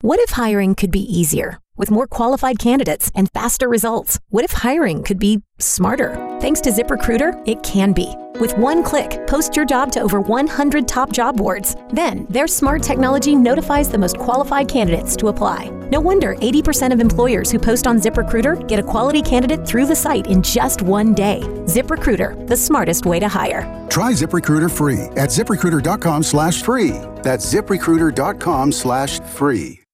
What if hiring could be easier? With more qualified candidates and faster results, what if hiring could be smarter? Thanks to ZipRecruiter, it can be. With one click, post your job to over 100 top job boards. Then, their smart technology notifies the most qualified candidates to apply. No wonder 80% of employers who post on ZipRecruiter get a quality candidate through the site in just one day. ZipRecruiter, the smartest way to hire. Try ZipRecruiter free at ZipRecruiter.com/free. That's ZipRecruiter.com/free.